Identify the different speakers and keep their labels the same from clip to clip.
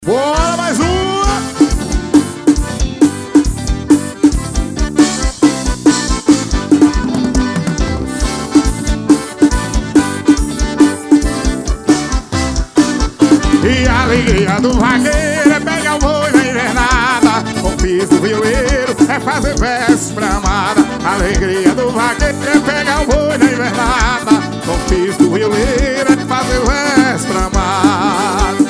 Speaker 1: Bora mais uma. E a alegria do vaqueiro é pegar o boi na invernada, com o piso do violeiro é fazer verso pra amada. A alegria do vaqueiro é pegar o boi na invernada, com o piso do violeiro é fazer verso pra amada.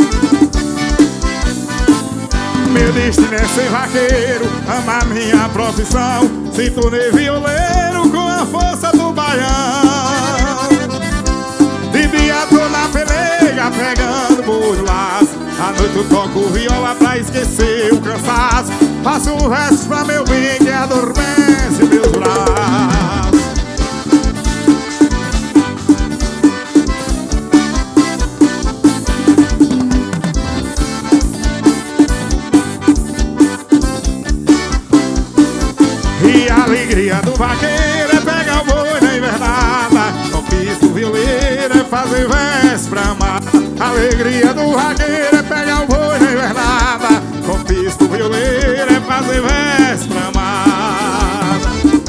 Speaker 1: Meu destino é ser vaqueiro, amar minha profissão, se tornei violeiro com a força do baião. De dia tô na pelega, pegando boi no laço, à noite eu toco viola pra esquecer o cansaço. Faço um verso pra meu bem que adormece meus braços. E a alegria do vaqueiro é pegar o boi na invernada, com o piso do violeiro é fazer verso pra amar. A alegria do vaqueiro é pegar o boi na invernada, com o piso do violeiro é fazer verso pra amar.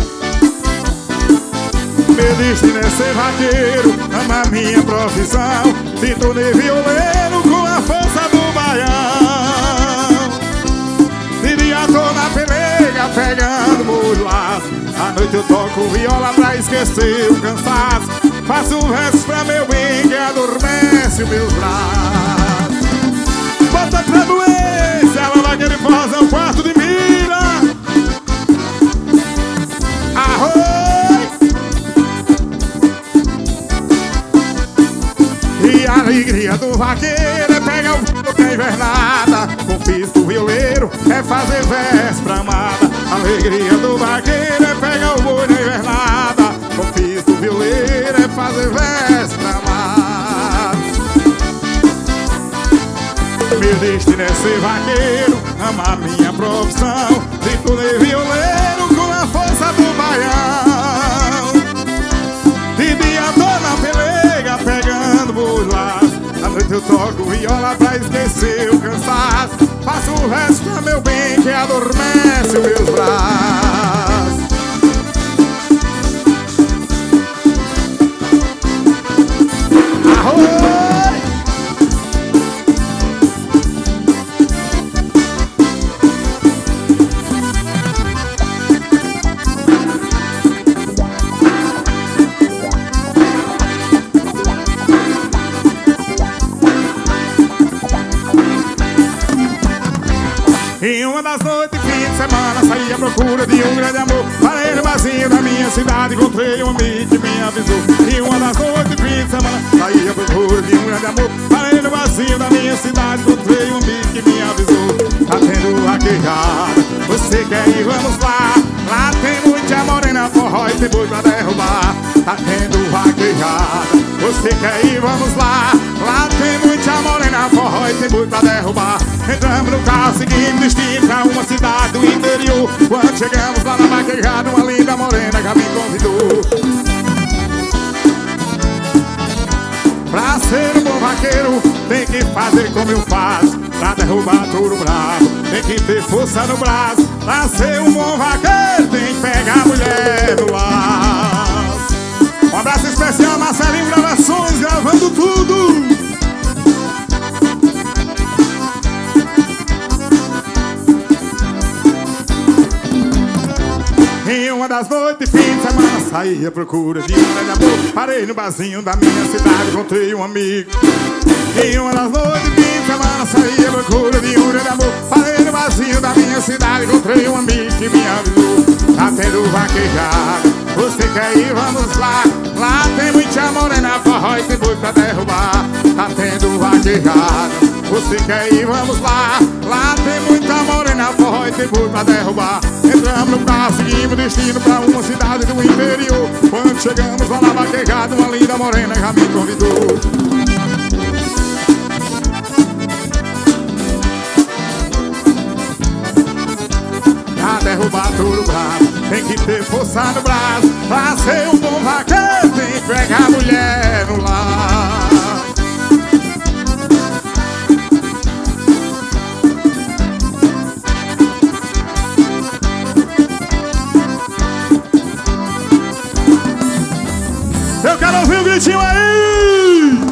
Speaker 1: Meu destino é ser vaqueiro, amar minha profissão, se tornei violeiro com a força do baião. De dia tô na pelega, pegando boi laço, à noite eu toco viola pra esquecer o cansaço. Faço um verso pra meu bem que adormece os meus braços. Bota pra doença, ela vai querer fazer um quarto de mira. Arroz! E a alegria do vaqueiro é pegar o boi na invernada, com o piso do violeiro é fazer verso pra amada. A alegria do vaqueiro é pegar o boi na invernada, com o piso do violeiro é fazer verso pra amar. Meu destino é ser vaqueiro, amar minha profissão, se tornei violeiro com a força do baião. De dia tô na pelega, pegando boi no laço, à noite eu toco viola pra esquecer o cansaço. Faço o verso pra meu bem que adormece os meus braços. Arroz! Em uma das noites, fim de semana, saí à procura de um grande amor. Parei no barzinho da minha cidade, encontrei um amigo que me avisou. Em uma das noites, fim de semana, saí à procura de um grande amor. Parei no barzinho da minha cidade, encontrei um amigo que me avisou. Tá tendo vaquejada, você quer ir? Vamos lá. Lá tem muita morena, forró e tem boi pra derrubar. Tá tendo vaquejada, você quer ir? Vamos lá. Lá tem muita morena, forró e tem boi pra derrubar. Entramos no carro, seguimos destino pra uma cidade do interior. Quando chegamos lá na vaquejada, uma linda morena já me convidou. Pra ser um bom vaqueiro, tem que fazer como eu faço. Pra derrubar touro bravo, tem que ter força no braço. Pra ser um bom vaqueiro, tem que pegar a mulher no laço. Um abraço especial, Marcelinho Gravações, gravando tudo. Em uma das noites, fim de semana, saí à procura de um grande amor. Parei no barzinho da minha cidade, encontrei um amigo. Em uma das noites, fim de semana, saí à procura de um grande amor. Parei no barzinho da minha cidade, encontrei um amigo que me avisou. Tá tendo vaquejada, você quer ir? Vamos lá. Lá tem muita morena, forró e tem boi pra derrubar. Tá tendo vaquejada, você quer ir? Vamos lá. Lá tem muita morena, forró e tem boi pra derrubar. Entramos no carro, seguimos destino pra uma cidade do interior. Quando chegamos lá na vaquejada, uma linda morena já me convidou. Pra derrubar touro bravo, tem que ter força no braço. Pra ser um bom vaqueiro, tem que pegar a mulher no lar. gritinho aí!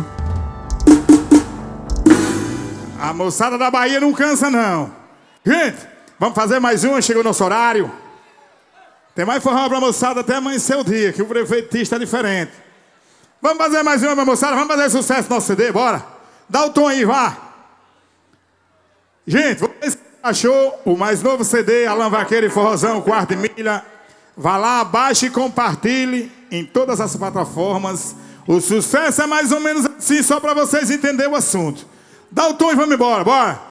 Speaker 1: A moçada da Bahia não cansa, não. Gente, vamos fazer mais uma, chegou o nosso horário. Tem mais forró pra moçada até amanhecer o dia, que o prefeitista é diferente. Vamos fazer mais uma, minha moçada, vamos fazer sucesso no nosso CD, bora. Dá o tom aí, vá. Gente, vocês achou o mais novo CD, Alan Vaqueiro e Forrozão, Quarto de Milha. Vá lá, baixe e compartilhe em todas as plataformas. O sucesso é mais ou menos assim, só pra vocês entenderem o assunto. Dá o tom e vamos embora, bora.